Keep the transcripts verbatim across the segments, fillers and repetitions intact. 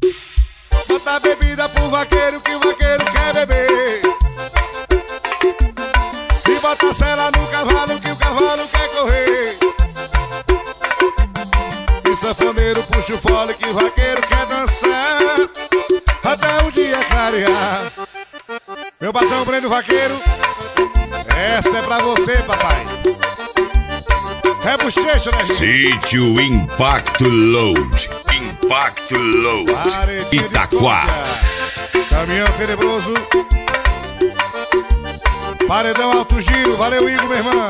Bota bebida pro vaqueiro que o vaqueiro quer beber. E bota sela no cavalo que o cavalo quer correr. E sanfoneiro puxa o fole que o vaqueiro quer dançar até o dia clarear. Meu batom prende o vaqueiro. Essa é pra você, papai. É bochecha, né, gente? Sítio Impacto Load. Impacto Load. Itaquá. Caminhão tenebroso. Paredão alto giro. Valeu, Igor, meu irmão.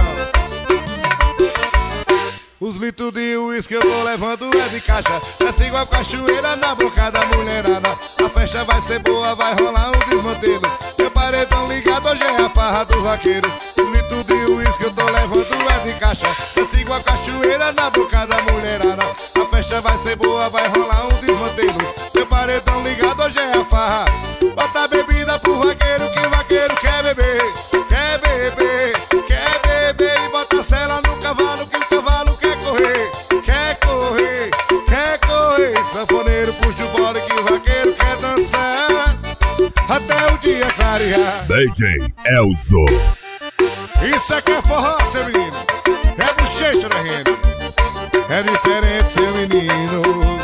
Os litros de uísque que eu tô levando é de caixa. Desce igual cachoeira na boca da mulherada. A festa vai ser boa, vai rolar um desmantelo. Meu paredão ligado, hoje é a farra do vaqueiro. Os litros de uísque que eu tô levando é de caixa. Desce igual cachoeira na boca da mulherada. A festa vai ser boa, vai rolar um desmantelo. Meu paredão ligado, hoje é a farra. Bota bebida pro vaqueiro que o vaqueiro quer beber. Quer beber, quer beber. E bota sela no cavalo que o cavalo quer correr. Quer correr, quer correr. Sanfoneiro puxa o bode que o vaqueiro quer dançar até o dia clarear. D J Elzo. Isso aqui é forró, seu menino. É bochecha, né, Reno? É diferente, seu menino.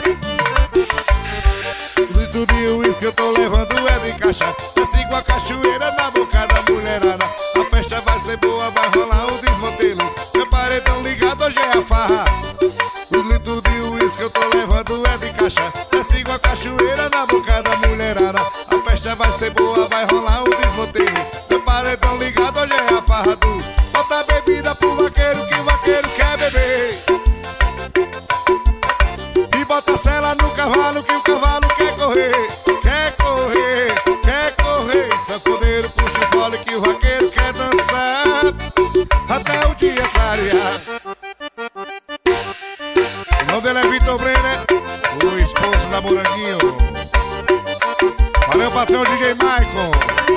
O litro de uísque que eu tô levando é de caixa. Desce igual a cachoeira na boca da mulherada. A festa vai ser boa, vai rolar um desmantelo. Meu paredão ligado, hoje é a farra. O litro de uísque que eu tô levando é de caixa. Desce igual a cachoeira na boca da mulherada. A festa vai ser boa, vai rolar um desmantelo. Meu paredão ligado, hoje é a farra do. Bota bebida pro vaqueiro que o vaqueiro quer beber. E bota sela no cavalo que o cavalo quer correr. Quer correr, quer correr. Sanfoneiro puxa o fole que o vaqueiro quer dançar até o dia clarear. O nome dele é Vitor Brenner, o esposo da Moranguinho. Valeu, patrão D J Maicon.